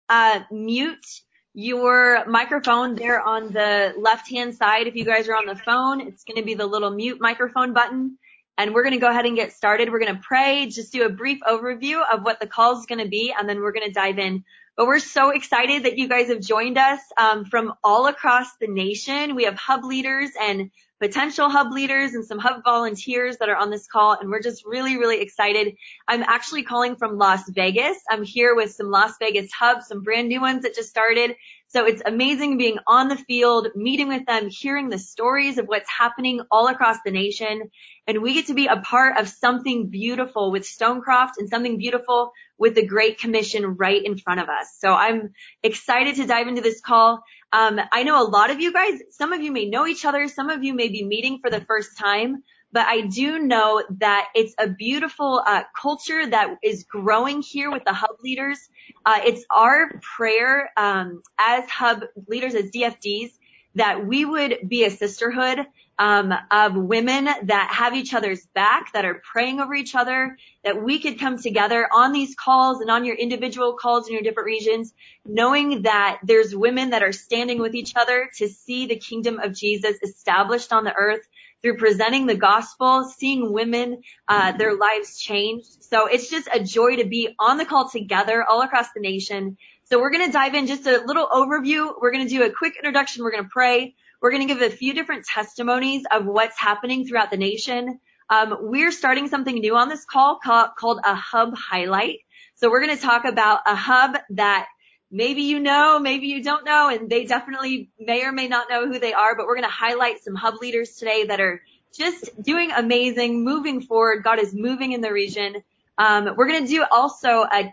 mute your microphone there on the left-hand side. If you guys are on the phone, it's going to be the little mute microphone button. And we're going to go ahead and get started. We're going to pray, just do a brief overview of what the call is going to be, and then we're going to dive in. But we're so excited that you guys have joined us from all across the nation. We have hub leaders and potential hub leaders and some hub volunteers that are on this call, and we're just really, really excited. I'm actually calling from Las Vegas. I'm here with some Las Vegas hubs, some brand new ones that just started. So it's amazing being on the field, meeting with them, hearing the stories of what's happening all across the nation. And we get to be a part of something beautiful with Stonecroft and something beautiful with the Great Commission right in front of us. So I'm excited to dive into this call. I know a lot of you guys, some of you may know each other, some of you may be meeting for the first time, but I do know that it's a beautiful culture that is growing here with the hub leaders. It's our prayer as hub leaders, as DFDs, that we would be a sisterhood of women that have each other's back, that are praying over each other, that we could come together on these calls and on your individual calls in your different regions, knowing that there's women that are standing with each other to see the kingdom of Jesus established on the earth through presenting the gospel, seeing women, their lives changed. So it's just a joy to be on the call together all across the nation. So we're going to dive in, just a little overview. We're going to do a quick introduction. We're going to pray. We're going to give a few different testimonies of what's happening throughout the nation. We're starting something new on this call called a hub highlight. So we're going to talk about a hub that maybe you know, maybe you don't know, and they definitely may or may not know who they are, but we're going to highlight some hub leaders today that are just doing amazing, moving forward. God is moving in the region. We're going to do also a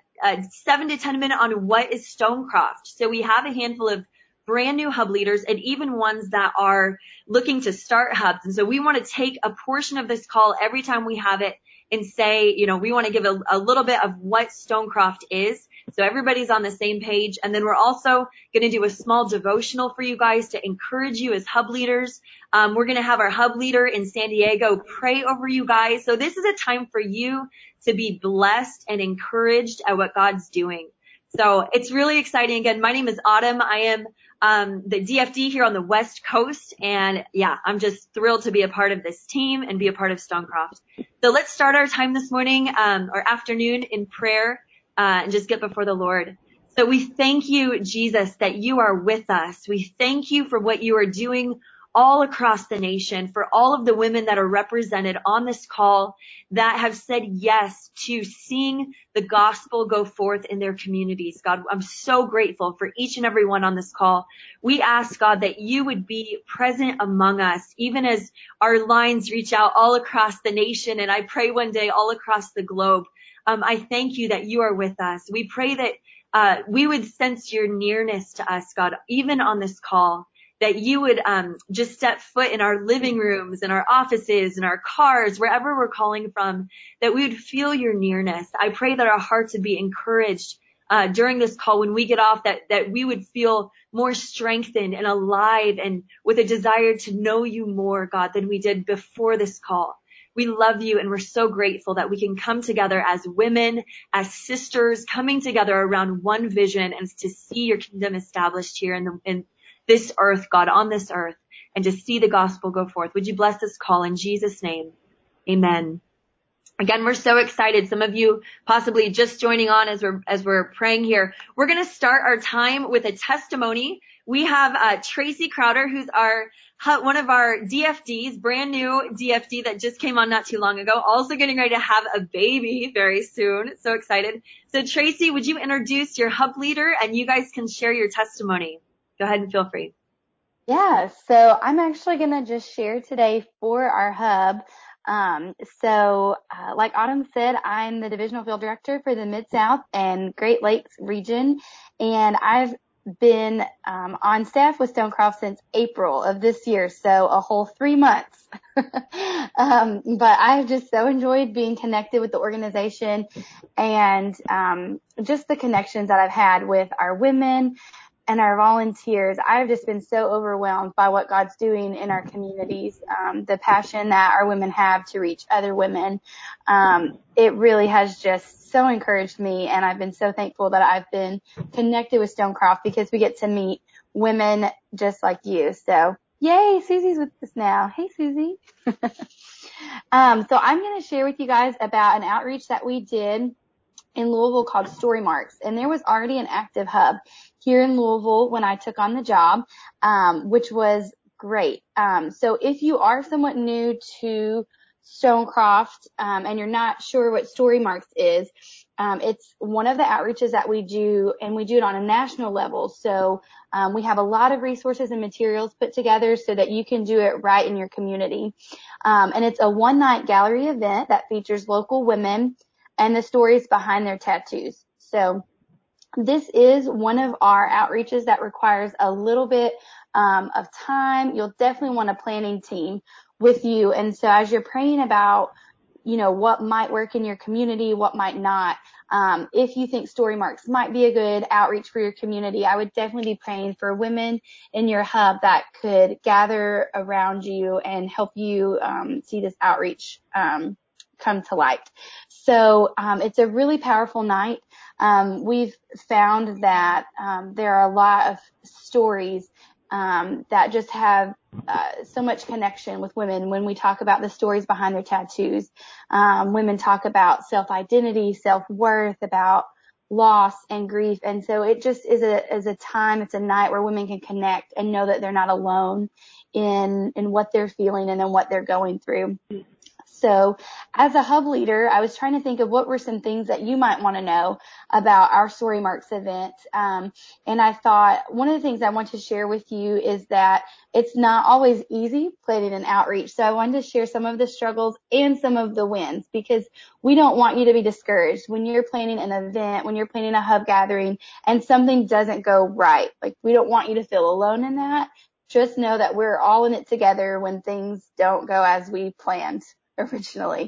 7 to 10 minute on what is Stonecroft. So we have a handful of brand new hub leaders and even ones that are looking to start hubs. And so we want to take a portion of this call every time we have it and say, you know, we want to give a little bit of what Stonecroft is. So everybody's on the same page. And then we're also going to do a small devotional for you guys to encourage you as hub leaders. We're going to have our hub leader in San Diego pray over you guys. So this is a time for you to be blessed and encouraged at what God's doing. So it's really exciting. Again, my name is Autumn. I am the DFD here on the West Coast. And yeah, I'm just thrilled to be a part of this team and be a part of Stonecroft. So let's start our time this morning or afternoon in prayer and just get before the Lord. So we thank you, Jesus, that you are with us. We thank you for what you are doing all across the nation, for all of the women that are represented on this call that have said yes to seeing the gospel go forth in their communities. God, I'm so grateful for each and every one on this call. We ask, God, that you would be present among us, even as our lines reach out all across the nation, and I pray one day all across the globe. I thank you that you are with us. We pray that we would sense your nearness to us, God, even on this call, that you would just step foot in our living rooms, in our offices, in our cars, wherever we're calling from, that we would feel your nearness. I pray that our hearts would be encouraged during this call when we get off, that we would feel more strengthened and alive and with a desire to know you more, God, than we did before this call. We love you, and we're so grateful that we can come together as women, as sisters, coming together around one vision and to see your kingdom established here in this earth, God, on this earth, and to see the gospel go forth. Would you bless this call in Jesus' name? Amen. Again, we're so excited. Some of you possibly just joining on as we're praying here. We're going to start our time with a testimony. We have Tracy Crowder, who's one of our DFDs, brand new DFD that just came on not too long ago, also getting ready to have a baby very soon. So excited. So Tracy, would you introduce your hub leader and you guys can share your testimony? Go ahead and feel free. Yeah, so I'm actually going to just share today for our hub. Like Autumn said, I'm the divisional field director for the Mid-South and Great Lakes region, and I've been on staff with Stonecroft since April of this year, so a whole 3 months. But I've just so enjoyed being connected with the organization and just the connections that I've had with our women and our volunteers, I've just been so overwhelmed by what God's doing in our communities, the passion that our women have to reach other women. It really has just so encouraged me, and I've been so thankful that I've been connected with Stonecroft because we get to meet women just like you. So, yay, Susie's with us now. Hey, Susie. So I'm going to share with you guys about an outreach that we did in Louisville called Story Marks. And there was already an active hub here in Louisville when I took on the job, which was great. So if you are somewhat new to Stonecroft, and you're not sure what Story Marks is, it's one of the outreaches that we do, and we do it on a national level. So we have a lot of resources and materials put together so that you can do it right in your community. And it's a one-night gallery event that features local women and the stories behind their tattoos. So this is one of our outreaches that requires a little bit of time. You'll definitely want a planning team with you. And so as you're praying about, what might work in your community, what might not, if you think Story Marks might be a good outreach for your community, I would definitely be praying for women in your hub that could gather around you and help you see this outreach come to light. So it's a really powerful night. We've found that there are a lot of stories that just have so much connection with women when we talk about the stories behind their tattoos. Women talk about self-identity, self-worth, about loss and grief. And so it just is a time, it's a night where women can connect and know that they're not alone in what they're feeling and in what they're going through. So as a hub leader, I was trying to think of what were some things that you might want to know about our Story Marks event. And I thought one of the things I want to share with you is that it's not always easy planning an outreach. So I wanted to share some of the struggles and some of the wins, because we don't want you to be discouraged when you're planning an event, when you're planning a hub gathering and something doesn't go right. Like, we don't want you to feel alone in that. Just know that we're all in it together when things don't go as we planned originally.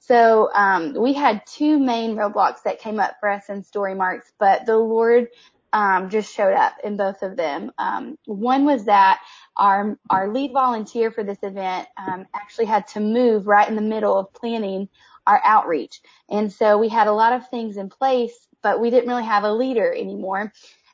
So we had two main roadblocks that came up for us in Story Marks, but the Lord just showed up in both of them. One was that our lead volunteer for this event actually had to move right in the middle of planning our outreach. And so we had a lot of things in place, but we didn't really have a leader anymore.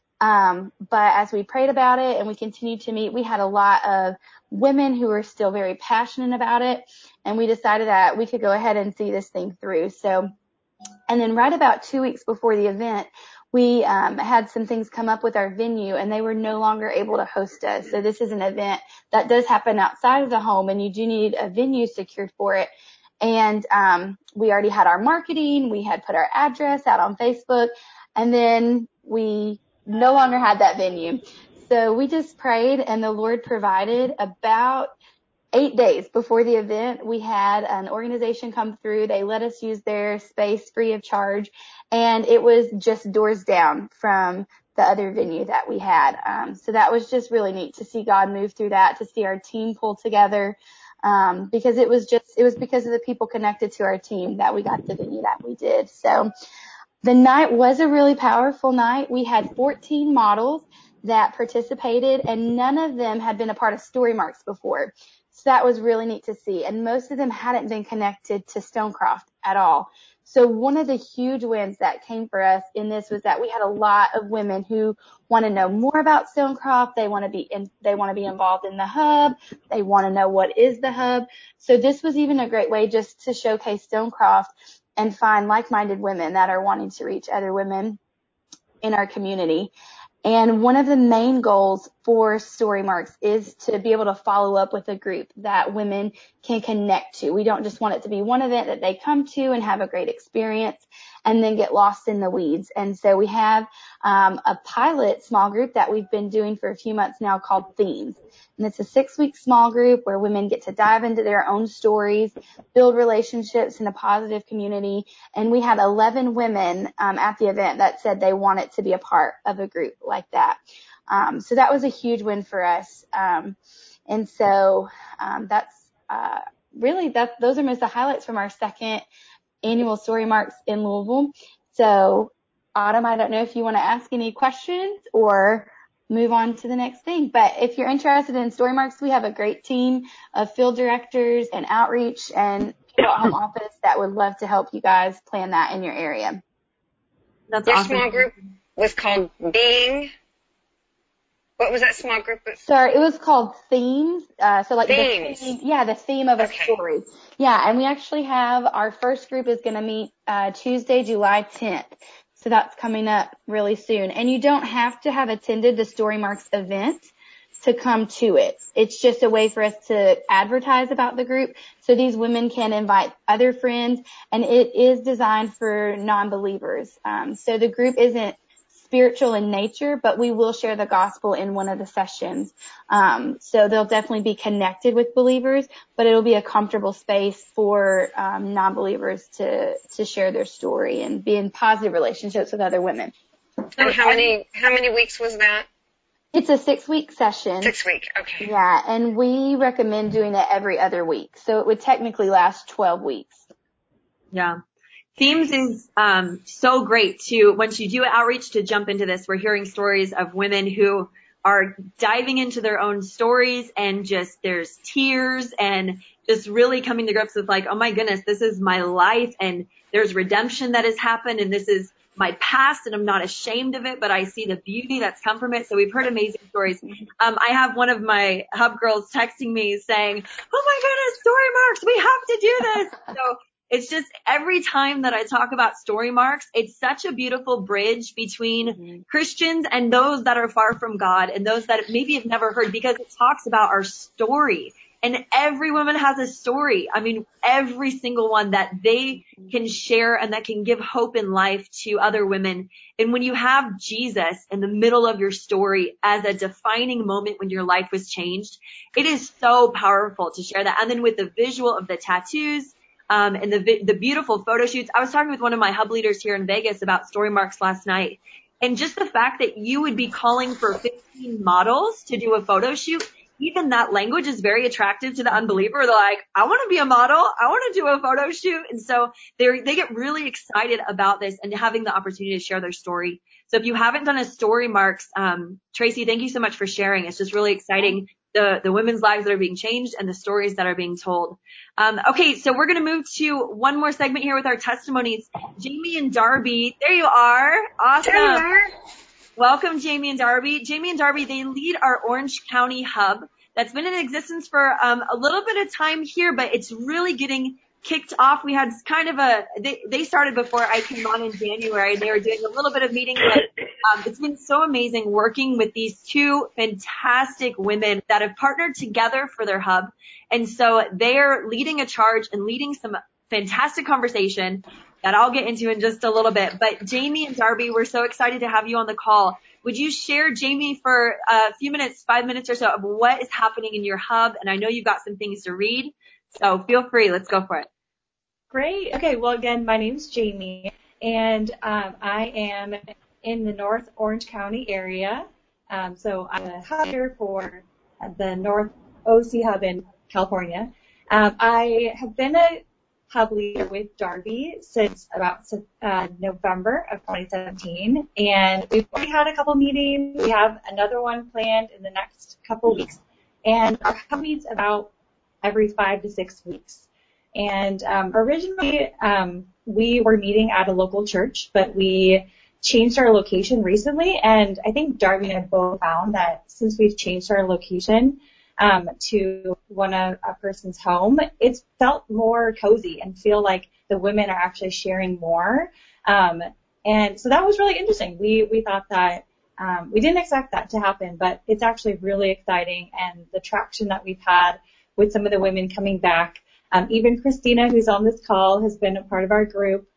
But as we prayed about it and we continued to meet, we had a lot of women who were still very passionate about it. And we decided that we could go ahead and see this thing through. So, and then right about 2 weeks before the event, we had some things come up with our venue, and they were no longer able to host us. So this is an event that does happen outside of the home, and you do need a venue secured for it. And we already had our marketing. We had put our address out on Facebook, and then we no longer had that venue. So we just prayed, and the Lord provided. About 8 days before the event, we had an organization come through. They let us use their space free of charge, and it was just doors down from the other venue that we had. So that was just really neat to see God move through that, to see our team pull together, because it was because of the people connected to our team that we got the venue that we did. So the night was a really powerful night. We had 14 models that participated, and none of them had been a part of Story Marks before. So that was really neat to see. And most of them hadn't been connected to Stonecroft at all. So one of the huge wins that came for us in this was that we had a lot of women who want to know more about Stonecroft. They want to be involved in the hub. They want to know what is the hub. So this was even a great way just to showcase Stonecroft and find like-minded women that are wanting to reach other women in our community. And one of the main goals for Story Marks is to be able to follow up with a group that women can connect to. We don't just want it to be one event that they come to and have a great experience and then get lost in the weeds. And so we have a pilot small group that we've been doing for a few months now called Themes. And it's a 6-week small group where women get to dive into their own stories, build relationships in a positive community. And we had 11 women at the event that said they wanted to be a part of a group like that. So that was a huge win for us. And so that's really, those are most of the highlights from our second annual Story Marks in Louisville. So Autumn, I don't know if you want to ask any questions or move on to the next thing. But if you're interested in Story Marks, we have a great team of field directors and outreach and people at home office that would love to help you guys plan that in your area. That's Your awesome. small group was called Being. What was that small group? Sorry, it was called Themes. So like Themes. the theme of a story. Yeah, and we actually have our first group is going to meet Tuesday, July 10th. So that's coming up really soon. And you don't have to have attended the Story Marks event to come to it. It's just a way for us to advertise about the group so these women can invite other friends, and it is designed for non-believers. So the group isn't spiritual in nature, but we will share the gospel in one of the sessions. So they'll definitely be connected with believers, but it'll be a comfortable space for non-believers to share their story and be in positive relationships with other women. And how many weeks was that? It's a 6-week session. 6 week, okay. Yeah, and we recommend doing it every other week. So it would technically last 12 weeks. Yeah. Themes is so great to, once you do outreach, to jump into this. We're hearing stories of women who are diving into their own stories, and just there's tears and just really coming to grips with like, oh my goodness, this is my life, and there's redemption that has happened, and this is my past, and I'm not ashamed of it, but I see the beauty that's come from it. So we've heard amazing stories. I have one of my hub girls texting me saying, oh my goodness, Story Marks, we have to do this. So it's just every time that I talk about Story Marks, it's such a beautiful bridge between Christians and those that are far from God and those that maybe have never heard, because it talks about our story. And every woman has a story. I mean, every single one that they can share and that can give hope in life to other women. And when you have Jesus in the middle of your story as a defining moment when your life was changed, it is so powerful to share that. And then with the visual of the tattoos, and the beautiful photo shoots. I was talking with one of my hub leaders here in Vegas about Story Marks last night. And just the fact that you would be calling for 15 models to do a photo shoot, even that language is very attractive to the unbeliever. They're like, I want to be a model. I want to do a photo shoot. And so they get really excited about this and having the opportunity to share their story. So if you haven't done a Story Marks, Tracy, thank you so much for sharing. It's just really exciting, the women's lives that are being changed and the stories that are being told. Okay, so we're going to move to one more segment here with our testimonies. Jamie and Darby, there you are. Awesome. There you are. Welcome, Jamie and Darby. Jamie and Darby, they lead our Orange County hub that's been in existence for a little bit of time here, but it's really getting kicked off. We had kind of they started before I came on in January. They were doing a little bit of meetings, but it's been so amazing working with these two fantastic women that have partnered together for their hub. And so they're leading a charge and leading some fantastic conversation that I'll get into in just a little bit. But Jamie and Darby, we're so excited to have you on the call. Would you share, Jamie, for a few minutes, 5 minutes or so, of what is happening in your hub? And I know you've got some things to read, so feel free. Let's go for it. Great. Okay. Well, again, my name's Jamie, and I am in the North Orange County area. So I'm a hub leader for the North OC hub in California. I have been a hub leader with Darby since about November of 2017, and we've already had a couple meetings. We have another one planned in the next couple weeks, and our hub meets about every 5 to 6 weeks. And originally, we were meeting at a local church, but we changed our location recently. And I think Darby and I both found that since we've changed our location to a person's home, it's felt more cozy and feel like the women are actually sharing more. And so that was really interesting. We thought that we didn't expect that to happen, but it's actually really exciting. And the traction that we've had with some of the women coming back. Even Christina, who's on this call, has been a part of our group,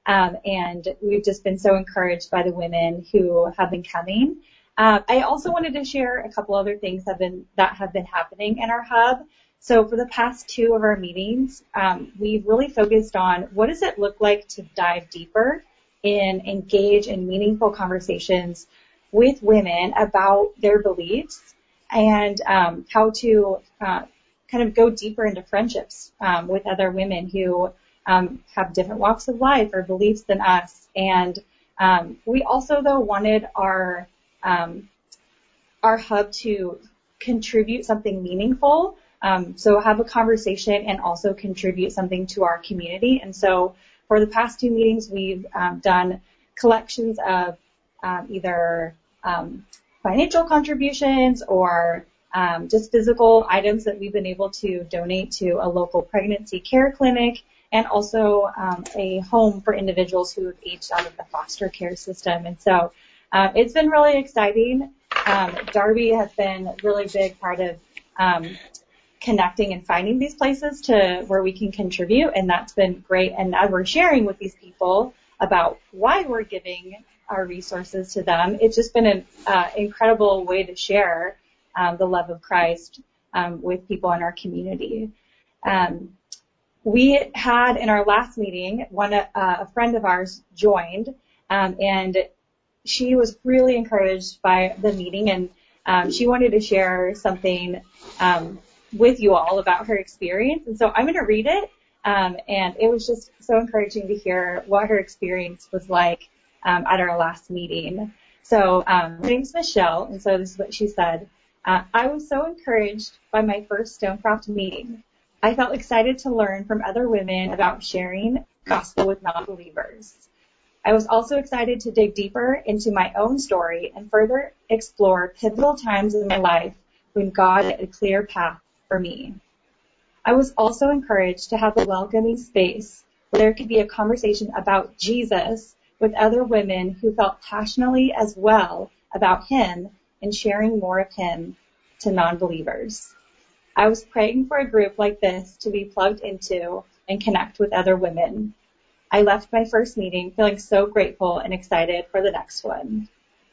and we've just been so encouraged by the women who have been coming. I also wanted to share a couple other things that have been happening in our hub. So for the past 2 of our meetings, we've really focused on what does it look like to dive deeper and engage in meaningful conversations with women about their beliefs and how to kind of go deeper into friendships with other women who have different walks of life or beliefs than us. And we also, though, wanted our our hub to contribute something meaningful. So have a conversation and also contribute something to our community. And so for the past 2 meetings, we've done collections of either financial contributions or just physical items that we've been able to donate to a local pregnancy care clinic, and also a home for individuals who have aged out of the foster care system. And so it's been really exciting. Darby has been a really big part of connecting and finding these places to where we can contribute, and that's been great. And as we're sharing with these people about why we're giving our resources to them, it's just been an incredible way to share the love of Christ with people in our community. We had in our last meeting, a friend of ours joined, and she was really encouraged by the meeting, and she wanted to share something with you all about her experience. And so I'm going to read it, and it was just so encouraging to hear what her experience was like at our last meeting. So her name's Michelle, and so this is what she said. I was so encouraged by my first Stonecroft meeting. I felt excited to learn from other women about sharing the gospel with non-believers. I was also excited to dig deeper into my own story and further explore pivotal times in my life when God had a clear path for me. I was also encouraged to have a welcoming space where there could be a conversation about Jesus with other women who felt passionately as well about him and sharing more of him to non-believers. I was praying for a group like this to be plugged into and connect with other women. I left my first meeting feeling so grateful and excited for the next one.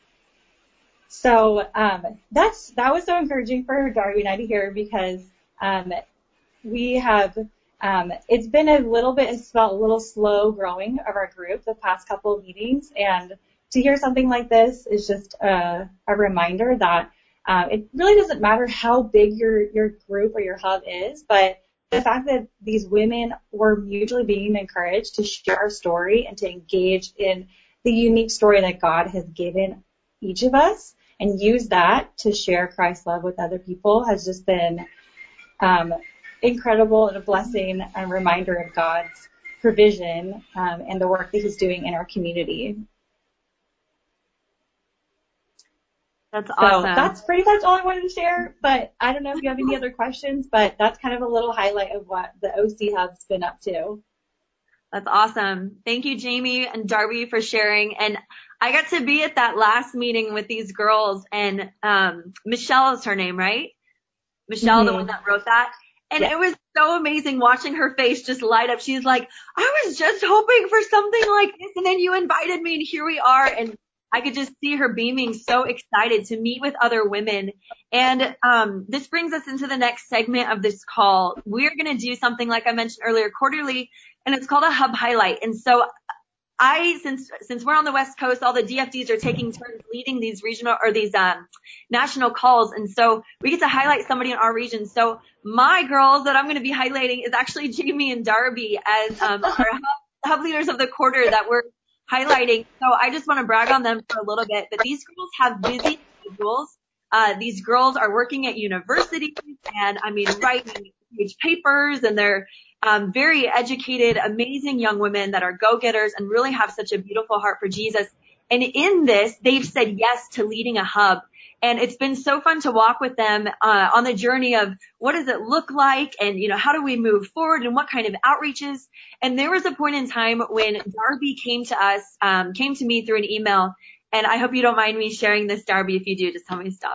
So that was so encouraging for Darby and I to hear, because we have it's been it's felt a little slow growing of our group the past couple of meetings, and to hear something like this is just a reminder that it really doesn't matter how big your group or your hub is, but the fact that these women were mutually being encouraged to share our story and to engage in the unique story that God has given each of us and use that to share Christ's love with other people has just been incredible and a blessing and a reminder of God's provision and the work that he's doing in our community. That's awesome. So that's pretty much all I wanted to share, but I don't know if you have any other questions, but that's kind of a little highlight of what the OC Hub's been up to. That's awesome. Thank you, Jamie and Darby, for sharing. And I got to be at that last meeting with these girls, and Michelle is her name, right? Michelle, mm-hmm. The one that wrote that. And It was so amazing watching her face just light up. She's like, I was just hoping for something like this, and then you invited me, and here we are. And I could just see her beaming, so excited to meet with other women. And this brings us into the next segment of this call. We're going to do something, like I mentioned earlier, quarterly, and it's called a Hub Highlight. And so since we're on the West Coast, all the DFDs are taking turns leading these regional or these national calls. And so we get to highlight somebody in our region. So my girls that I'm going to be highlighting is actually Jamie and Darby as our hub leaders of the quarter that we're highlighting. So I just want to brag on them for a little bit, but these girls have busy schedules. These girls are working at universities and writing huge papers, and they're very educated, amazing young women that are go-getters and really have such a beautiful heart for Jesus. And in this, they've said yes to leading a hub. And it's been so fun to walk with them on the journey of what does it look like, and how do we move forward, and what kind of outreaches. And there was a point in time when Darby came to me through an email, and I hope you don't mind me sharing this, Darby. If you do, just tell me to stop.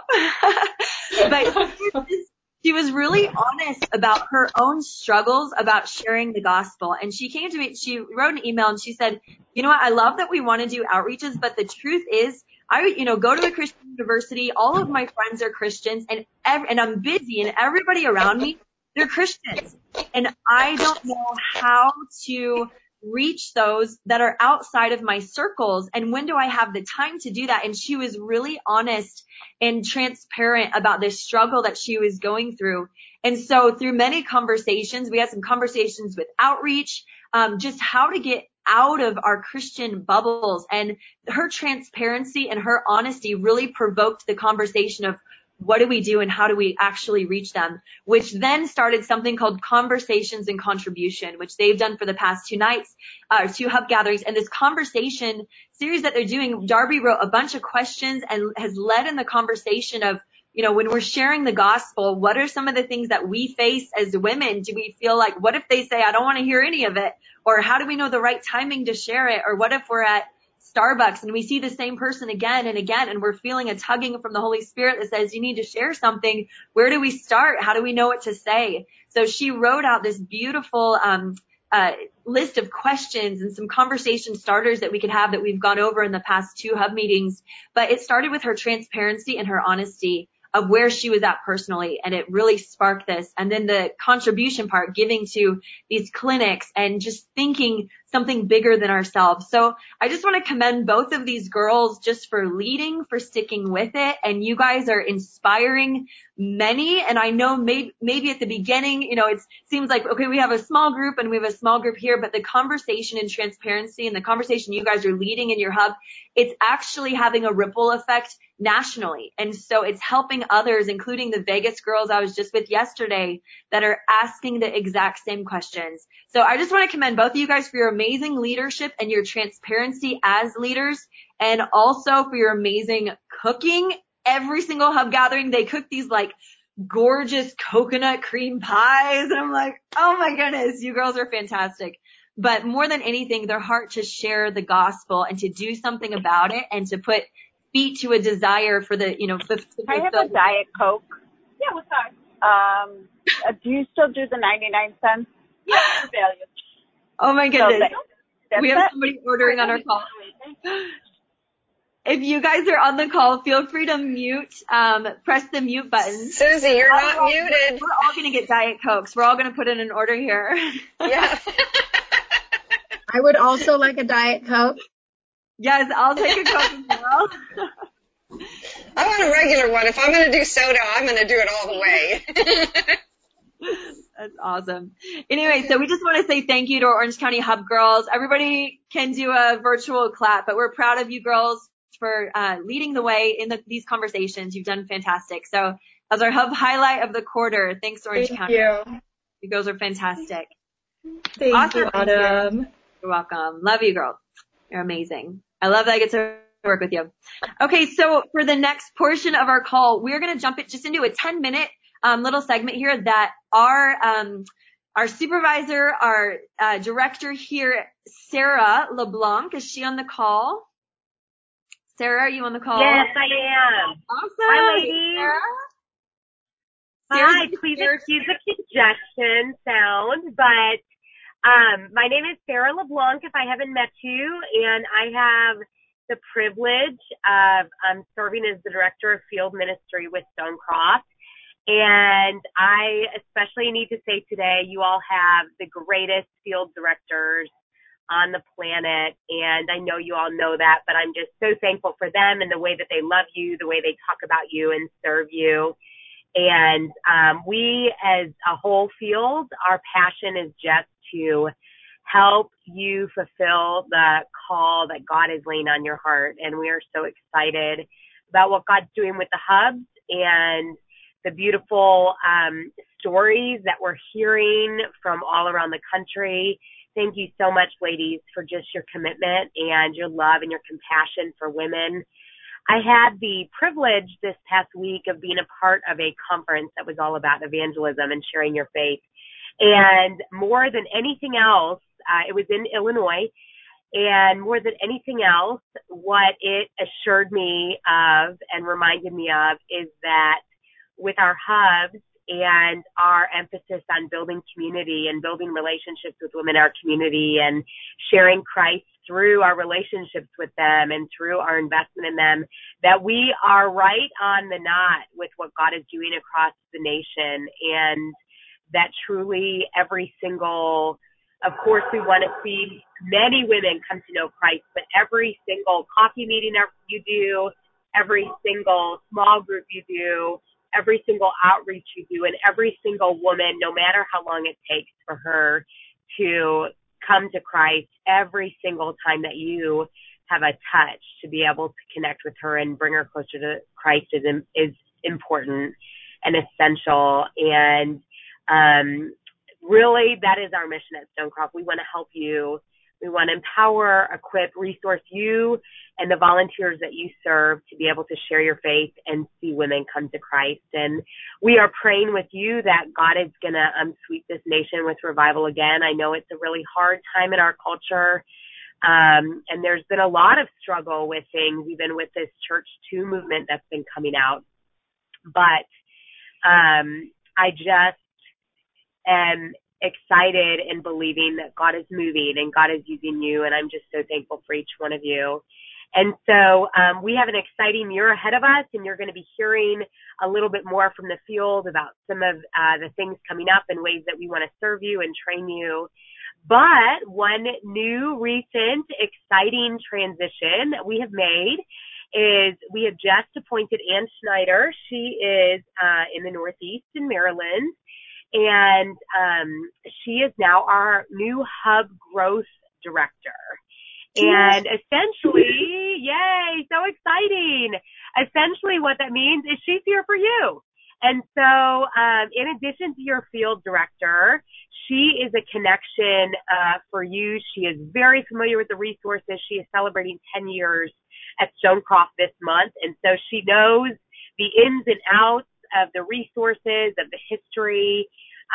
But she was really honest about her own struggles about sharing the gospel. And she came to me, she wrote an email, and she said, you know what, I love that we want to do outreaches, but the truth is, I go to a Christian university, all of my friends are Christians, and I'm busy, and everybody around me, they're Christians. And I don't know how to reach those that are outside of my circles, and when do I have the time to do that? And she was really honest and transparent about this struggle that she was going through. And so through many conversations, we had some conversations with outreach, just how to get out of our Christian bubbles. And her transparency and her honesty really provoked the conversation of what do we do and how do we actually reach them, which then started something called Conversations and Contribution, which they've done for the past 2 nights, 2 hub gatherings. And this conversation series that they're doing, Darby wrote a bunch of questions and has led in the conversation of, when we're sharing the gospel, what are some of the things that we face as women? Do we feel like, what if they say, I don't want to hear any of it? Or how do we know the right timing to share it? Or what if we're at Starbucks and we see the same person again and again, and we're feeling a tugging from the Holy Spirit that says, you need to share something. Where do we start? How do we know what to say? So she wrote out this beautiful list of questions and some conversation starters that we could have that we've gone over in the past 2 hub meetings. But it started with her transparency and her honesty of where she was at personally, and it really sparked this. And then the contribution part, giving to these clinics and just thinking something bigger than ourselves. So I just want to commend both of these girls just for leading, for sticking with it. And you guys are inspiring many. And I know maybe at the beginning, it seems like, okay, we have a small group and we have a small group here, but the conversation and transparency and the conversation you guys are leading in your hub, it's actually having a ripple effect nationally. And so it's helping others, including the Vegas girls I was just with yesterday, that are asking the exact same questions. So I just want to commend both of you guys for your amazing leadership and your transparency as leaders, and also for your amazing cooking. Every single hub gathering, they cook these like gorgeous coconut cream pies. And I'm like, oh my goodness, you girls are fantastic. But more than anything, their heart to share the gospel and to do something about it and to put feet to a desire for the, I have a Diet Coke. Yeah, what's that? Do you still do the 99 cents? Yeah, value. Oh my goodness. So we have somebody ordering on our call. If you guys are on the call, feel free to mute, press the mute button. Susie, you're not muted. We're all going to get Diet Cokes. We're all going to put in an order here. Yeah. I would also like a Diet Coke. Yes, I'll take a Coke as well. I want a regular one. If I'm going to do soda, I'm going to do it all the way. That's awesome. Anyway, so we just want to say thank you to our Orange County Hub girls. Everybody can do a virtual clap, but we're proud of you girls for leading the way in these conversations. You've done fantastic. So as our hub highlight of the quarter, thanks Orange County. Thank you. You girls are fantastic. Thank you, Autumn. You're welcome. Love you girls. You're amazing. I love that I get to work with you. Okay, so for the next portion of our call, we're going to jump it just into a 10-minute little segment here that our supervisor, our director here, Sarah LeBlanc, is she on the call? Sarah, are you on the call? Yes, I am. Awesome. Hi, ladies. Sarah? Hi, please excuse the congestion sound, but my name is Sarah LeBlanc, if I haven't met you, and I have the privilege of serving as the Director of Field Ministry with Stonecroft. And I especially need to say today, you all have the greatest field directors on the planet. And I know you all know that, but I'm just so thankful for them and the way that they love you, the way they talk about you and serve you. And we as a whole field, our passion is just to help you fulfill the call that God is laying on your heart. And we are so excited about what God's doing with the hubs and the beautiful stories that we're hearing from all around the country. Thank you so much, ladies, for just your commitment and your love and your compassion for women. I had the privilege this past week of being a part of a conference that was all about evangelism and sharing your faith. And more than anything else, it was in Illinois. And more than anything else, what it assured me of and reminded me of is that with our hubs and our emphasis on building community and building relationships with women in our community and sharing Christ through our relationships with them and through our investment in them, that we are right on the knot with what God is doing across the nation, and that truly every single, of course, we want to see many women come to know Christ, but every single coffee meeting you do, every single small group you do, every single outreach you do, and every single woman, no matter how long it takes for her to come to Christ every single time that you have a touch. To be able to connect with her and bring her closer to Christ is important and essential. And really, that is our mission at Stonecroft. We want to help you. We want to empower, equip, resource you and the volunteers that you serve to be able to share your faith and see women come to Christ. And we are praying with you that God is going to sweep this nation with revival again. I know it's a really hard time in our culture. And there's been a lot of struggle with things, even with this Church 2 movement that's been coming out. But I just am excited and believing that God is moving and God is using you, and I'm just so thankful for each one of you. And so we have an exciting year ahead of us, and you're going to be hearing a little bit more from the field about some of the things coming up and ways that we want to serve you and train you. But one new, recent, exciting transition that we have made is we have just appointed Ann Schneider. She is in the Northeast in Maryland. And she is now our new Hub Growth Director. And essentially, yay, so exciting. Essentially what that means is she's here for you. And so in addition to your field director, she is a connection for you. She is very familiar with the resources. She is celebrating 10 years at Stonecroft this month. And so she knows the ins and outs of the resources, of the history.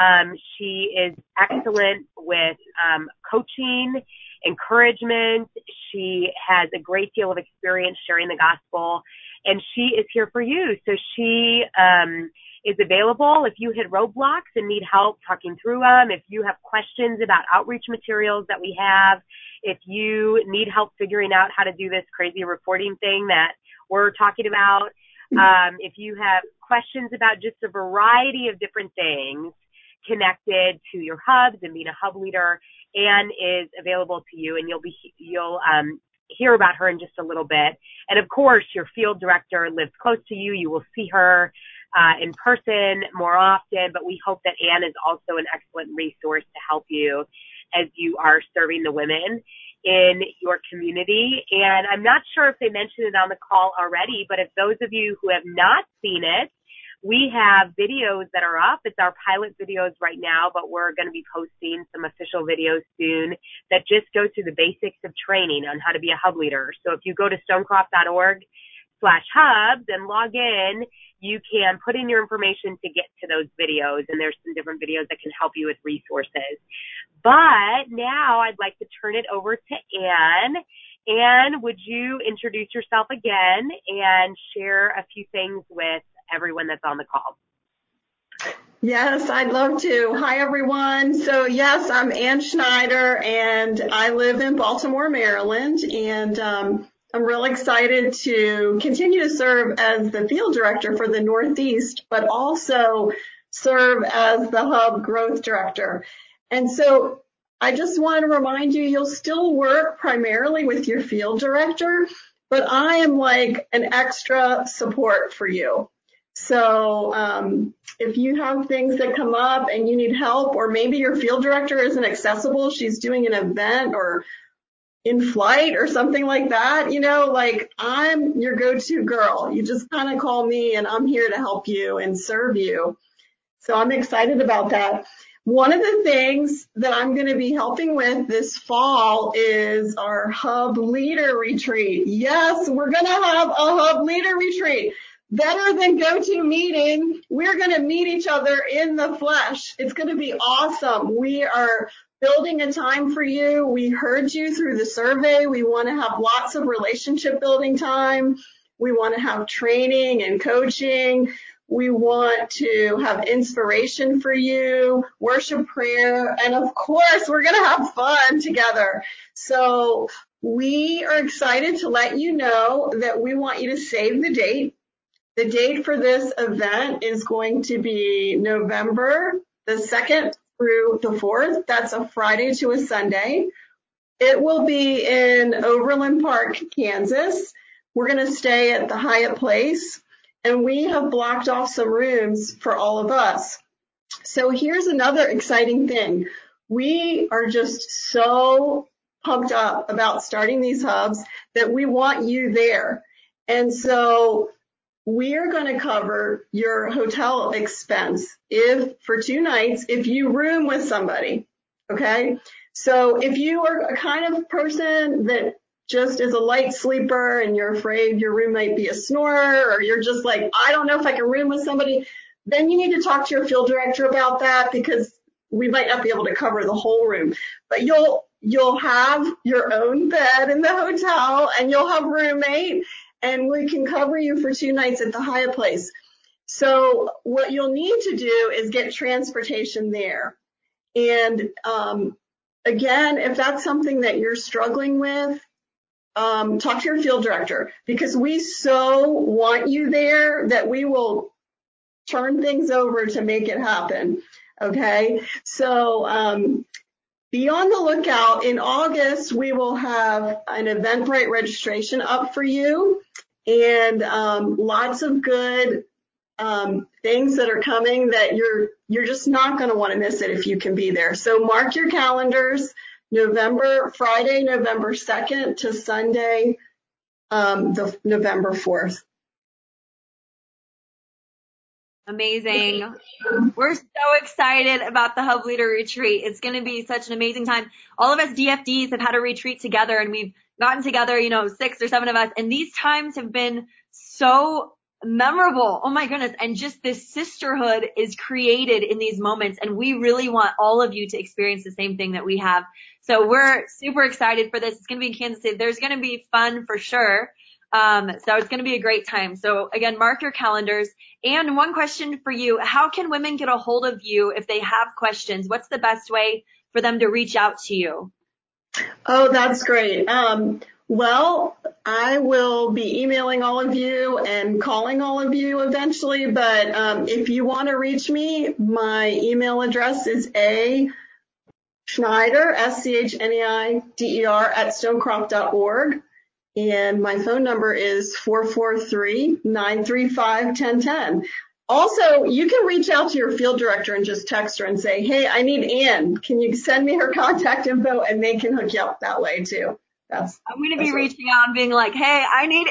She is excellent with coaching, encouragement. She has a great deal of experience sharing the gospel, and she is here for you. So she is available if you hit roadblocks and need help talking through them, if you have questions about outreach materials that we have, if you need help figuring out how to do this crazy reporting thing that we're talking about, if you have questions about just a variety of different things connected to your hubs and being a hub leader, Ann is available to you, and you'll hear about her in just a little bit. And of course, your field director lives close to you. You will see her in person more often, but we hope that Ann is also an excellent resource to help you as you are serving the women in your community. And I'm not sure if they mentioned it on the call already, but if those of you who have not seen it, we have videos that are up. It's our pilot videos right now, but we're going to be posting some official videos soon that just go through the basics of training on how to be a hub leader. So if you go to stonecroft.org/hubs and log in, you can put in your information to get to those videos, and there's some different videos that can help you with resources. But now I'd like to turn it over to Ann. Ann, would you introduce yourself again and share a few things with everyone that's on the call? Yes, I'd love to. Hi, everyone. So, yes, I'm Ann Schneider, and I live in Baltimore, Maryland, and I'm really excited to continue to serve as the field director for the Northeast, but also serve as the Hub Growth Director. And so I just want to remind you, you'll still work primarily with your field director, but I am like an extra support for you. So if you have things that come up and you need help, or maybe your field director isn't accessible, she's doing an event or in flight or something like that, like I'm your go-to girl. You just kind of call me and I'm here to help you and serve you. So I'm excited about that. One of the things that I'm going to be helping with this fall is our Hub Leader Retreat. Yes, we're going to have a Hub Leader Retreat. Better than go-to meeting, we're going to meet each other in the flesh. It's going to be awesome. We are building a time for you. We heard you through the survey. We want to have lots of relationship building time. We want to have training and coaching. We want to have inspiration for you, worship, prayer, and of course, we're going to have fun together. So we are excited to let you know that we want you to save the date. The date for this event is going to be November the 2nd through the 4th. That's a Friday to a Sunday. It will be in Overland Park, Kansas. We're going to stay at the Hyatt Place, and we have blocked off some rooms for all of us. So here's another exciting thing. we are just so pumped up about starting these hubs that we want you there. And so we're going to cover your hotel expense for 2 nights if you room with somebody. Okay. So if you are a kind of person that just is a light sleeper and you're afraid your room might be a snorer, or you're just like, I don't know if I can room with somebody, then you need to talk to your field director about that, because we might not be able to cover the whole room. But you'll have your own bed in the hotel, and you'll have a roommate, and we can cover you for 2 nights at the Hyatt Place. So what you'll need to do is get transportation there. And again, if that's something that you're struggling with, talk to your field director, because we so want you there that we will turn things over to make it happen. Okay. So be on the lookout. In August, we will have an Eventbrite registration up for you, and lots of good things that are coming that you're just not going to want to miss it if you can be there. So mark your calendars. Friday, November 2nd to Sunday, the November 4th. Amazing. We're so excited about the Hub Leader Retreat. It's going to be such an amazing time. All of us DFDs have had a retreat together, and we've gotten together, 6 or 7 of us. And these times have been so memorable. Oh my goodness. And just this sisterhood is created in these moments. And we really want all of you to experience the same thing that we have. So we're super excited for this. It's going to be in Kansas City. There's going to be fun for sure. So it's going to be a great time. So again, mark your calendars. And one question for you: how can women get a hold of you if they have questions? What's the best way for them to reach out to you? Oh, that's great. Well, I will be emailing all of you and calling all of you eventually. But if you want to reach me, my email address is Schneider, SCHNEIDER @stonecroft.org. And my phone number is 443-935-1010. Also, you can reach out to your field director and just text her and say, hey, I need Ann. Can you send me her contact info? And they can hook you up that way too. I'm going to be reaching out and being like, hey, I need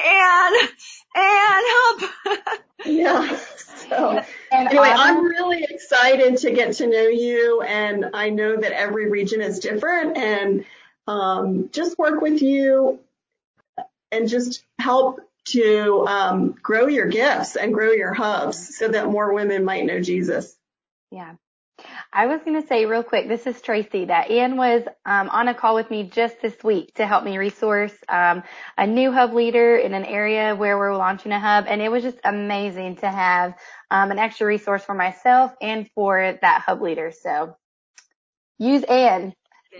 Ann. Help. Yeah. So anyway, I'm really excited to get to know you. And I know that every region is different, and just work with you and just help to grow your gifts and grow your hubs so that more women might know Jesus. Yeah. I was going to say real quick, this is Tracy, that Ann was on a call with me just this week to help me resource a new hub leader in an area where we're launching a hub. And it was just amazing to have an extra resource for myself and for that hub leader. So use Ann.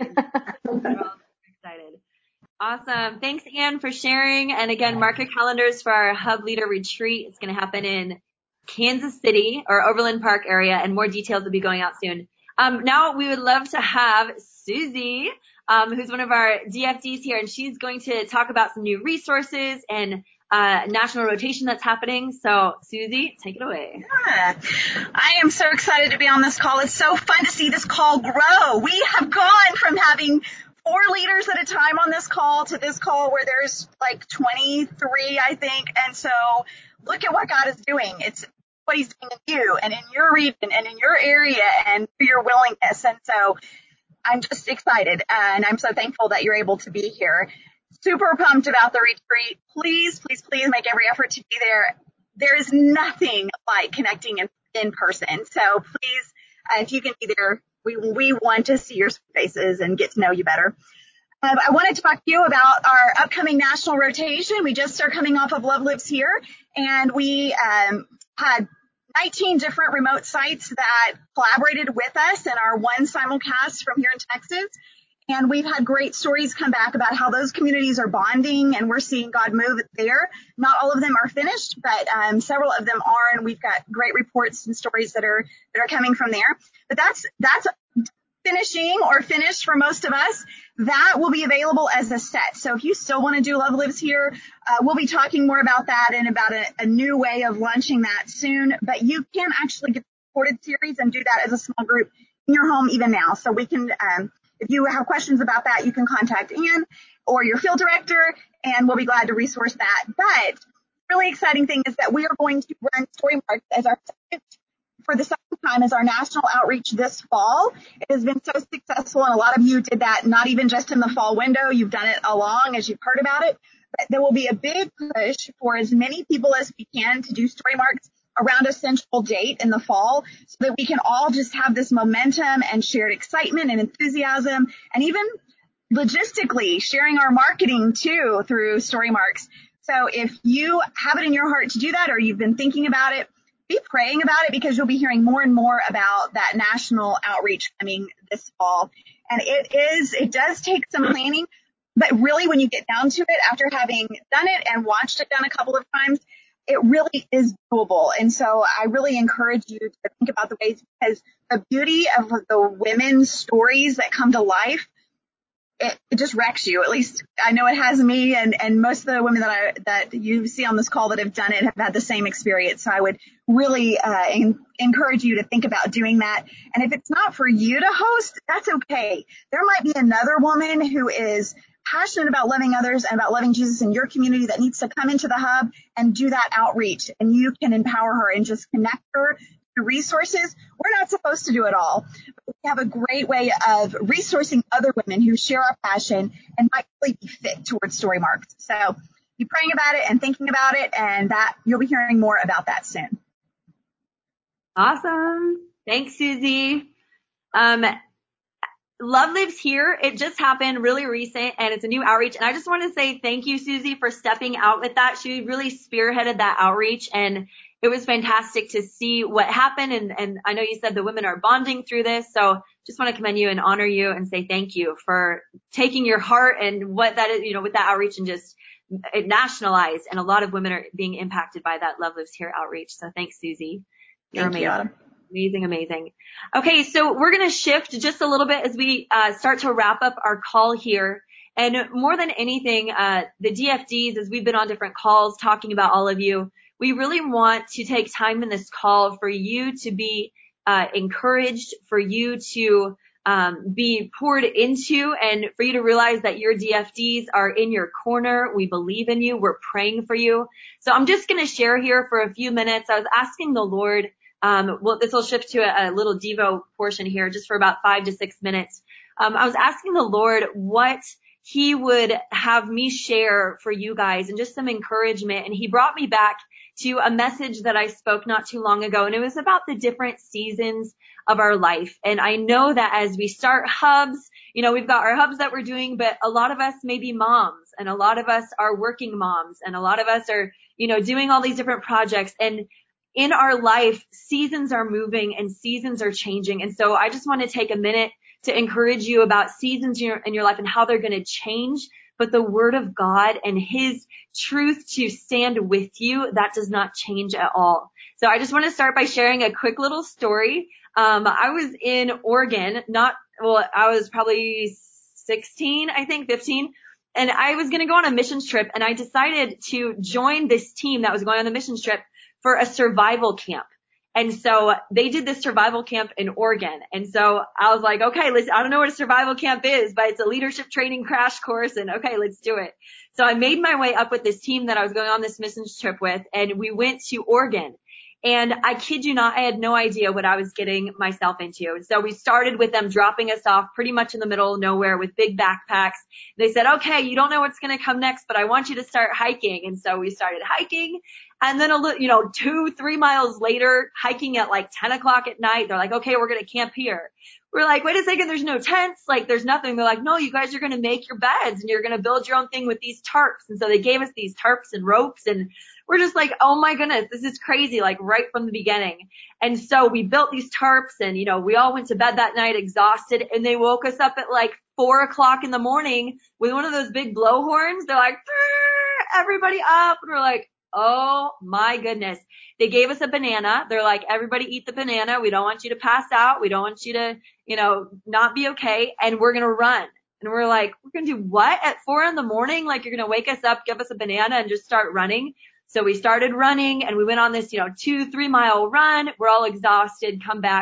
We're all excited. Awesome. Thanks, Ann, for sharing. And again, mark your calendars for our Hub Leader Retreat. It's going to happen in Kansas City or Overland Park area, and more details will be going out soon. Now we would love to have Susie, who's one of our DFDs here, and she's going to talk about some new resources and national rotation that's happening. So Susie, take it away. Yeah. I am so excited to be on this call. It's so fun to see this call grow. We have gone from having 4 leaders at a time on this call to this call where there's like 23, I think. And so look at what God is doing. It's what he's doing in you and in your region and in your area and through your willingness. And so I'm just excited, and I'm so thankful that you're able to be here. Super pumped about the retreat. Please, please, please make every effort to be there. There is nothing like connecting in person. So please, if you can be there, we want to see your faces and get to know you better. I wanted to talk to you about our upcoming national rotation. We just are coming off of Love Lives Here, and we had 19 different remote sites that collaborated with us in our one simulcast from here in Texas. And we've had great stories come back about how those communities are bonding, and we're seeing God move there. Not all of them are finished, but several of them are, and we've got great reports and stories that are coming from there. But that's finishing or finished for most of us. That will be available as a set. So if you still want to do Love Lives Here, we'll be talking more about that and about a new way of launching that soon. But you can actually get the recorded series and do that as a small group in your home even now. So we can, if you have questions about that, you can contact Ann or your field director, and we'll be glad to resource that. But really exciting thing is that we are going to run StoryMarks as our second, for the second time, as our national outreach this fall. It has been so successful, and a lot of you did that not even just in the fall window. You've done it along as you've heard about it. But there will be a big push for as many people as we can to do StoryMarks around a central date in the fall, so that we can all just have this momentum and shared excitement and enthusiasm, and even logistically sharing our marketing too through StoryMarks. So if you have it in your heart to do that, or you've been thinking about it, be praying about it, because you'll be hearing more and more about that national outreach coming this fall. And it does take some planning, but really when you get down to it, after having done it and watched it done a couple of times, it really is doable. And so I really encourage you to think about the ways, because the beauty of the women's stories that come to life, it just wrecks you. At least I know it has me, and most of the women that you see on this call that have done it have had the same experience. So I would really encourage you to think about doing that. And if it's not for you to host, that's okay. There might be another woman who is passionate about loving others and about loving Jesus in your community that needs to come into the hub and do that outreach, and you can empower her and just connect her to resources. We're not supposed to do it all, but we have a great way of resourcing other women who share our passion and might really be fit towards StoryMarks. So be praying about it and thinking about it, and that you'll be hearing more about that soon. Awesome. Thanks, Susie. Love Lives Here. It just happened, really recent, and it's a new outreach. And I just want to say thank you, Susie, for stepping out with that. She really spearheaded that outreach, and it was fantastic to see what happened. And I know you said the women are bonding through this. So just want to commend you and honor you and say thank you for taking your heart and what that is, with that outreach, and just it nationalized. And a lot of women are being impacted by that Love Lives Here outreach. So thanks, Susie. You're amazing. Thank you, Autumn. Amazing. Okay, so we're going to shift just a little bit as we start to wrap up our call here. And more than anything, the DFDs, as we've been on different calls talking about all of you, we really want to take time in this call for you to be encouraged, for you to be poured into, and for you to realize that your DFDs are in your corner. We believe in you. We're praying for you. So I'm just going to share here for a few minutes. I was asking the Lord, this will shift to a little Devo portion here just for about 5 to 6 minutes. I was asking the Lord what he would have me share for you guys, and just some encouragement. And he brought me back to a message that I spoke not too long ago. And it was about the different seasons of our life. And I know that as we start hubs, we've got our hubs that we're doing, but a lot of us may be moms, and a lot of us are working moms, and a lot of us are, doing all these different projects. And in our life, seasons are moving and seasons are changing. And so I just want to take a minute to encourage you about seasons in your life and how they're going to change. But the word of God and his truth to stand with you, that does not change at all. So I just want to start by sharing a quick little story. I was in Oregon, I was probably 16, I think 15. And I was going to go on a missions trip, and I decided to join this team that was going on the missions trip for a survival camp. And so they did this survival camp in Oregon. And so I was like, okay, I don't know what a survival camp is, but it's a leadership training crash course, and okay, let's do it. So I made my way up with this team that I was going on this missions trip with, and we went to Oregon. And I kid you not, I had no idea what I was getting myself into. And so we started with them dropping us off pretty much in the middle of nowhere with big backpacks. They said, okay, you don't know what's going to come next, but I want you to start hiking. And so we started hiking. And then 2-3 miles later, hiking at like 10 o'clock at night, they're like, okay, we're going to camp here. We're like, wait a second, there's no tents. Like, there's nothing. They're like, no, you guys are going to make your beds and you're going to build your own thing with these tarps. And so they gave us these tarps and ropes, and we're just like, oh my goodness, this is crazy, like right from the beginning. And so we built these tarps, and, we all went to bed that night exhausted, and they woke us up at like 4 o'clock in the morning with one of those big blowhorns. They're like, everybody up. And we're like, oh my goodness. They gave us a banana. They're like, everybody eat the banana. We don't want you to pass out. We don't want you to, not be okay. And we're going to run. And we're like, we're going to do what at 4 in the morning? Like, you're going to wake us up, give us a banana, and just start running. So we started running, and we went on this, 2-3 mile run. We're all exhausted, come back.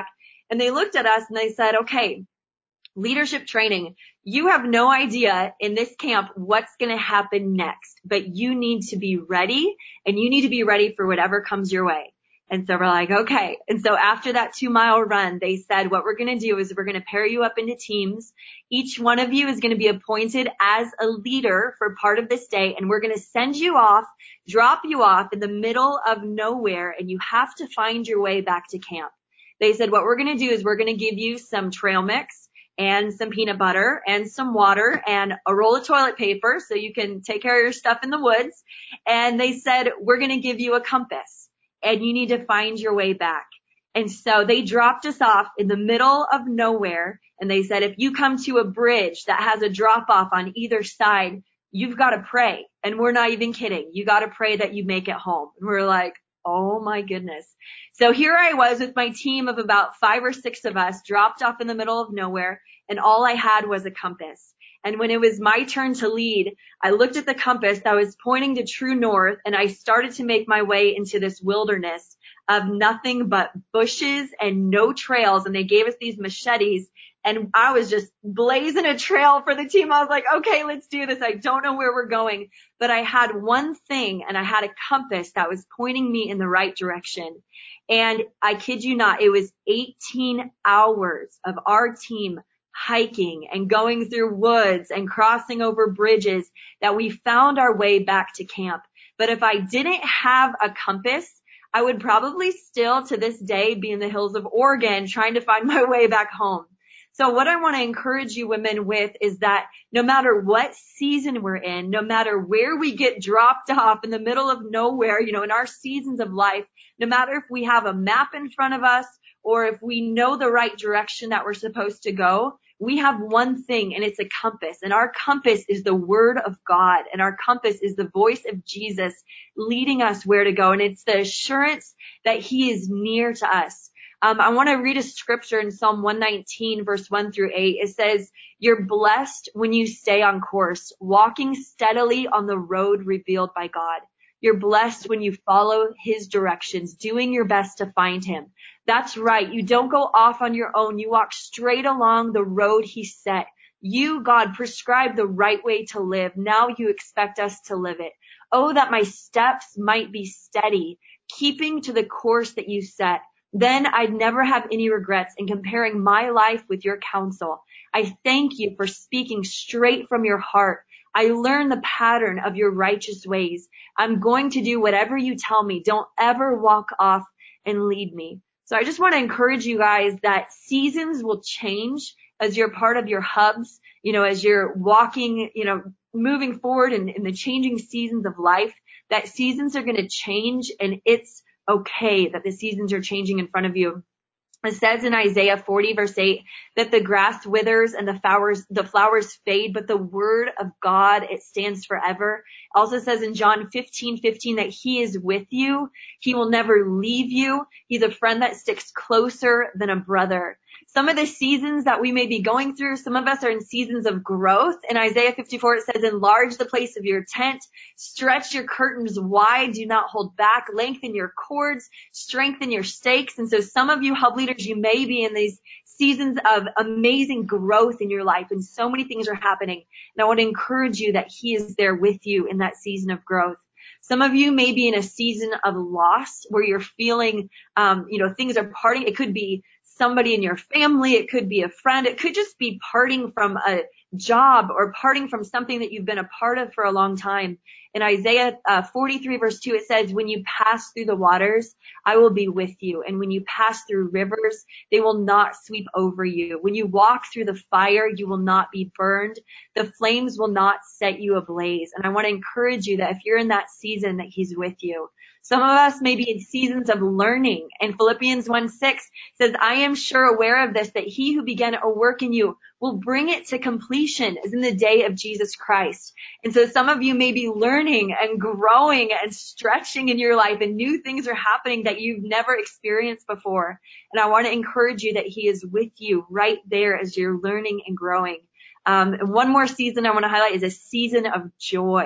And they looked at us and they said, okay, leadership training, you have no idea in this camp what's going to happen next, but you need to be ready, and you need to be ready for whatever comes your way. And so we're like, okay. And so after that 2-mile run, they said, what we're going to do is we're going to pair you up into teams. Each one of you is going to be appointed as a leader for part of this day. And we're going to send you off, drop you off in the middle of nowhere, and you have to find your way back to camp. They said, what we're going to do is we're going to give you some trail mix and some peanut butter and some water and a roll of toilet paper so you can take care of your stuff in the woods. And they said, we're going to give you a compass, and you need to find your way back. And so they dropped us off in the middle of nowhere, and they said, if you come to a bridge that has a drop off on either side, you've got to pray. And we're not even kidding. You got to pray that you make it home. And we're like, oh my goodness. So here I was with my team of about 5 or 6 of us, dropped off in the middle of nowhere, and all I had was a compass. And when it was my turn to lead, I looked at the compass that was pointing to true north, and I started to make my way into this wilderness of nothing but bushes and no trails. And they gave us these machetes, and I was just blazing a trail for the team. I was like, okay, let's do this. I don't know where we're going, but I had one thing, and I had a compass that was pointing me in the right direction. And I kid you not, it was 18 hours of our team hiking and going through woods and crossing over bridges that we found our way back to camp. But if I didn't have a compass, I would probably still to this day be in the hills of Oregon trying to find my way back home. So what I want to encourage you women with is that no matter what season we're in, no matter where we get dropped off in the middle of nowhere, in our seasons of life, no matter if we have a map in front of us or if we know the right direction that we're supposed to go, we have one thing, and it's a compass. And our compass is the word of God. And our compass is the voice of Jesus leading us where to go. And it's the assurance that he is near to us. I want to read a scripture in Psalm 119, verse 1 through 8. It says, you're blessed when you stay on course, walking steadily on the road revealed by God. You're blessed when you follow his directions, doing your best to find him. That's right. You don't go off on your own. You walk straight along the road he set. You, God, prescribe the right way to live. Now you expect us to live it. Oh, that my steps might be steady, keeping to the course that you set. Then I'd never have any regrets in comparing my life with your counsel. I thank you for speaking straight from your heart. I learn the pattern of your righteous ways. I'm going to do whatever you tell me. Don't ever walk off and lead me. So I just want to encourage you guys that seasons will change as you're part of your hubs, as you're walking, moving forward in the changing seasons of life, that seasons are going to change, and it's okay that the seasons are changing in front of you. It says in Isaiah 40 verse 8 that the grass withers and the flowers fade, but the word of God, it stands forever. It also says in John 15:15 that he is with you. He will never leave you. He's a friend that sticks closer than a brother. Some of the seasons that we may be going through, some of us are in seasons of growth. In Isaiah 54, it says, enlarge the place of your tent, stretch your curtains wide, do not hold back, lengthen your cords, strengthen your stakes. And so some of you hub leaders, you may be in these seasons of amazing growth in your life, and so many things are happening. And I want to encourage you that he is there with you in that season of growth. Some of you may be in a season of loss where you're feeling, things are parting. It could be somebody in your family. It could be a friend. It could just be parting from a job or parting from something that you've been a part of for a long time. In Isaiah 43 verse 2, it says, when you pass through the waters, I will be with you. And when you pass through rivers, they will not sweep over you. When you walk through the fire, you will not be burned. The flames will not set you ablaze. And I want to encourage you that if you're in that season, that he's with you. Some of us may be in seasons of learning. And Philippians 1:6 says, I am sure aware of this, that he who began a work in you will bring it to completion as in the day of Jesus Christ. And so some of you may be learning and growing and stretching in your life, and new things are happening that you've never experienced before. And I want to encourage you that he is with you right there as you're learning and growing. And one more season I want to highlight is a season of joy.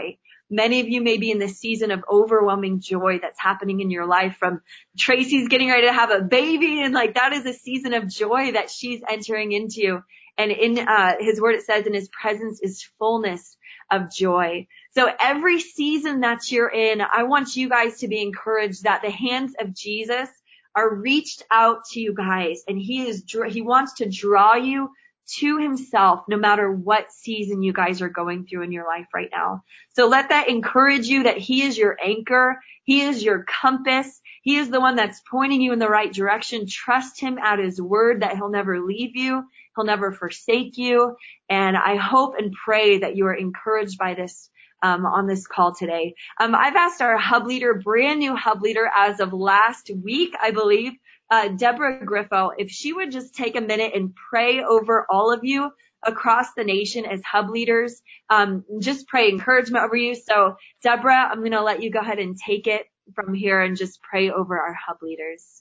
Many of you may be in this season of overwhelming joy that's happening in your life, from Tracy's getting ready to have a baby, and like that is a season of joy that she's entering into. And in his word, it says in his presence is fullness of joy. So every season that you're in, I want you guys to be encouraged that the hands of Jesus are reached out to you guys, and he wants to draw you to himself no matter what season you guys are going through in your life right now. So let that encourage you that he is your anchor. He is your compass. He is the one that's pointing you in the right direction. Trust him at his word that he'll never leave you. He'll never forsake you. And I hope and pray that you are encouraged by this on this call today. I've asked our hub leader, brand new hub leader as of last week, I believe, Deborah Griffo, if she would just take a minute and pray over all of you across the nation as hub leaders, just pray encouragement over you. So Deborah, I'm going to let you go ahead and take it from here and just pray over our hub leaders.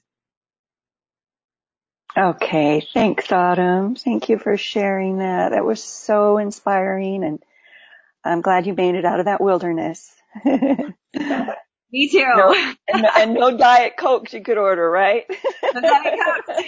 Okay. Thanks, Autumn. Thank you for sharing that. That was so inspiring, and I'm glad you made it out of that wilderness. Me too. No, and no Diet Cokes you could order, right? No Diet Cokes.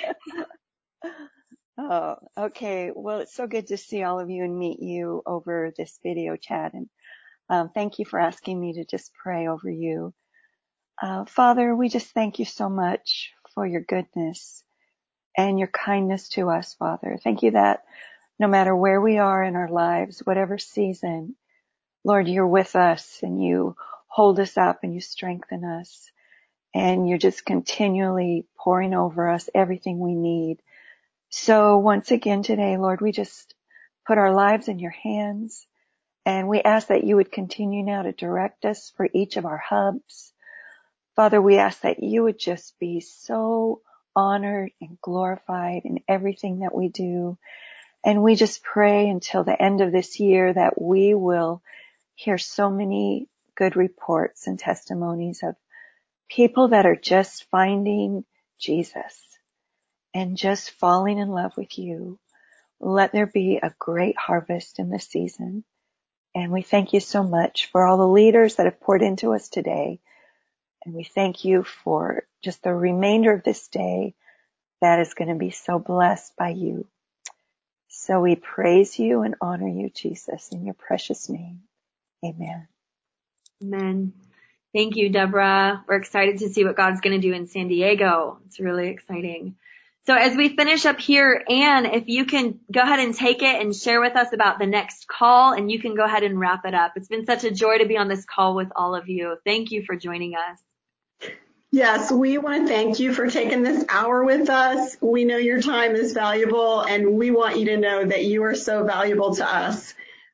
Oh, okay. Well, it's so good to see all of you and meet you over this video chat. And thank you for asking me to just pray over you. Father, we just thank you so much for your goodness and your kindness to us, Father. Thank you that no matter where we are in our lives, whatever season, Lord, you're with us and you hold us up and you strengthen us. And you're just continually pouring over us everything we need. So once again today, Lord, we just put our lives in your hands, and we ask that you would continue now to direct us for each of our hubs. Father, we ask that you would just be so honored and glorified in everything that we do. And we just pray until the end of this year that we will hear so many good reports and testimonies of people that are just finding Jesus and just falling in love with you. Let there be a great harvest in this season. And we thank you so much for all the leaders that have poured into us today. And we thank you for just the remainder of this day that is going to be so blessed by you. So we praise you and honor you, Jesus, in your precious name. Amen. Amen. Thank you, Deborah. We're excited to see what God's going to do in San Diego. It's really exciting. So as we finish up here, Anne, if you can go ahead and take it and share with us about the next call, and you can go ahead and wrap it up. It's been such a joy to be on this call with all of you. Thank you for joining us. Yes, we want to thank you for taking this hour with us. We know your time is valuable, and we want you to know that you are so valuable to us.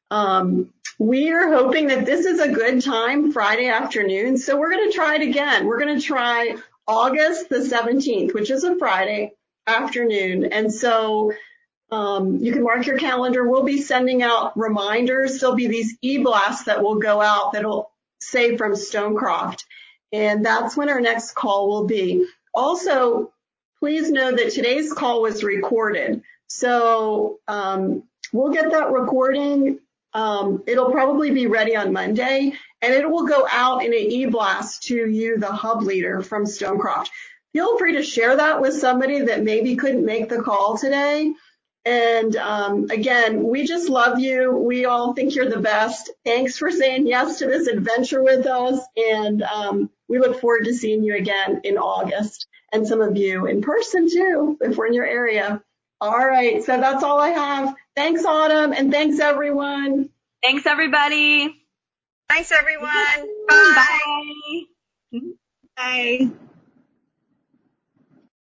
We are hoping that this is a good time Friday afternoon, so we're going to try it again. We're going to try August the 17th, which is a Friday afternoon. And so you can mark your calendar. We'll be sending out reminders. There'll be these e-blasts that will go out that'll say from Stonecroft. And that's when our next call will be. Also, please know that today's call was recorded. So we'll get that recording. It'll probably be ready on Monday, and it will go out in an e-blast to you, the hub leader from Stonecroft. Feel free to share that with somebody that maybe couldn't make the call today. And again, we just love you. We all think you're the best. Thanks for saying yes to this adventure with us. And we look forward to seeing you again in August, and some of you in person too, if we're in your area. All right. So that's all I have. Thanks, Autumn. And thanks, everyone. Thanks, everybody. Thanks, everyone. Bye. Bye.